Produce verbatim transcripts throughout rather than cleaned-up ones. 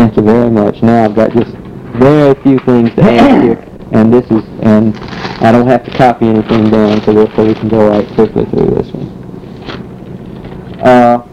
Thank you very much. Now I've got just very few things to add here, and this is, and I don't have to copy anything down, so therefore we can go right quickly through this one. Uh,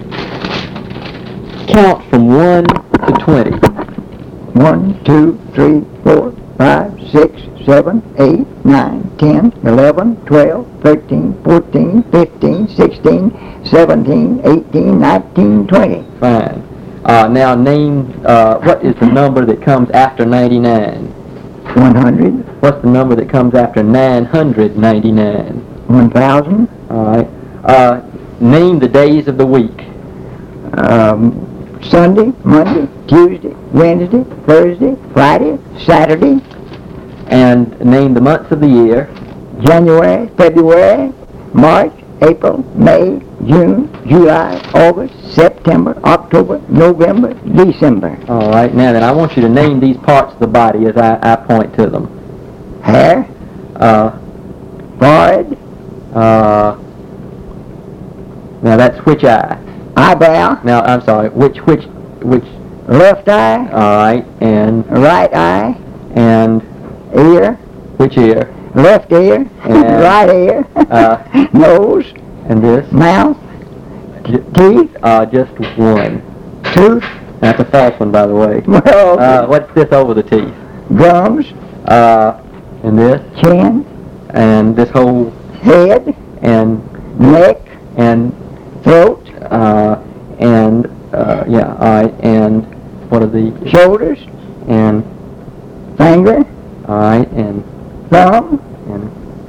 count from one to twenty. One, two, three, four, five, six, seven, eight, nine, ten, eleven, twelve, thirteen, fourteen, fifteen, sixteen, seventeen, eighteen, nineteen, twenty. Fine. Uh, now name, uh, what is the number that comes after ninety-nine? One hundred. What's the number that comes after nine hundred ninety-nine? One thousand. All right. Uh, name the days of the week. Um, Sunday, Monday, Tuesday, Wednesday, Thursday, Friday, Saturday. And name the months of the year. January, February, March, April, May, June, July, August, September, October, November, December. All right. Now then, I want you to name these parts of the body as I, I point to them. Hair, Uh, forehead, uh, now that's which eye? eyebrow, Now, I'm sorry, which, which, which, left eye, all right, and, right eye, and ear, which ear? left ear, And, right ear, uh, nose, And this? mouth, J- teeth, uh, just one. tooth, That's a false one, by the way. well, Uh, what's this over the teeth? gums, Uh, and this? chin, And this whole, head, and, neck, and, throat, uh, and, uh, yeah, all right, and what are the, shoulders, and, finger, all right, and, thumb, and,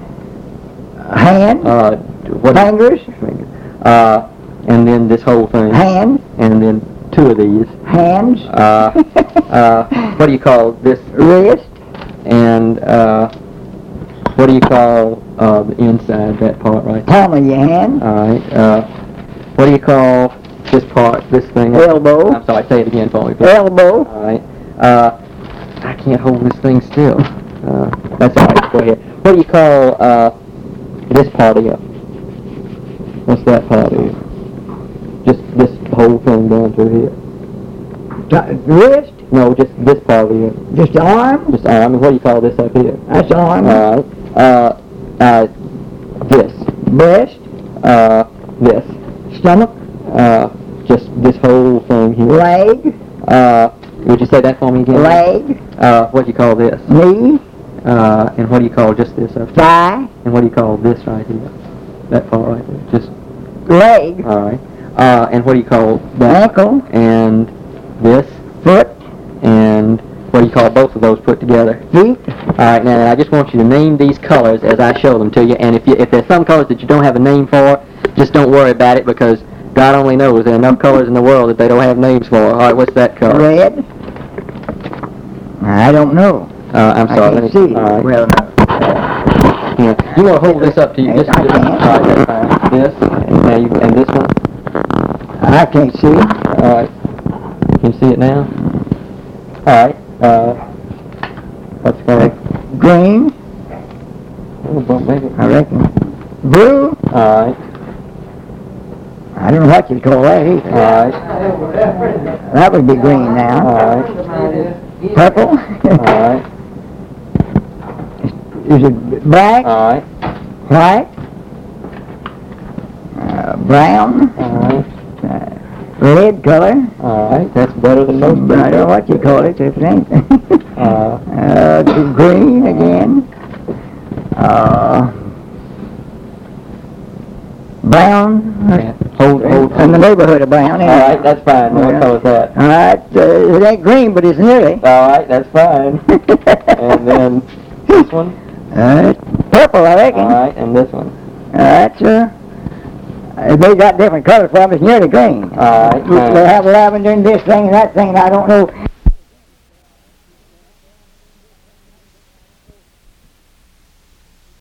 hand, uh, what? fingers, Uh, and then this whole thing. hand, And then two of these. hands, Uh, uh, what do you call this? wrist, And, uh, what do you call, uh, the inside, that part right there? palm of your hand, All right, uh, what do you call this part, this thing? elbow, I'm sorry, say it again for me, please. elbow, All right, uh, I can't hold this thing still. Uh, that's all right, go ahead. What do you call, uh, this part of you? What's that part of you? Just this whole thing down through here. t- wrist, No, just this part of you. just the arm, Just arm, and what do you call this up here? that's the arm, All right, uh, uh, this, breast, uh, this, stomach, uh, just this whole thing here. leg, Uh, would you say that for me again? leg, Uh, what do you call this? knee, Uh, and what do you call just this up here? thigh, And what do you call this right here? That part right there, just, leg, all right. Uh, and what do you call that? ankle, And this, foot, and what do you call both of those put together? feet, All right, now I just want you to name these colors as I show them to you, and if you, if there's some colors that you don't have a name for, just don't worry about it, because God only knows there are enough colors in the world that they don't have names for. All right, what's that color? red, I don't know. Uh, I'm I sorry. can't let see me, all right. well enough. Yeah. You want to hold this up to you? This, Yes, I this, can. all right, that's fine. This, and, now you, and this one. I can't see. All right. Can you see it now? All right. Uh, what's it called? Green, Oh, well, maybe. I reckon. Blue, All right. I don't know what you'd call that All either. right. That would be green now. All right. Purple, All right. is it black, All right. white, uh, brown, All right. uh, red color. All right. That's better than most I don't know people. what you call it, if it ain't. Uh, uh, green again. Uh, brown. yeah. Hold, hold. In the neighborhood of brown. All right. That's fine. What Yeah. color is that? All right, uh, it ain't green, but it's nearly. All right. That's fine. And then this one. Uh, purple, I reckon. All right. And this one. Uh, that's, uh, uh, they got different colors for them. It's nearly green. All right. We- They'll have lavender and this thing and that thing, and I don't know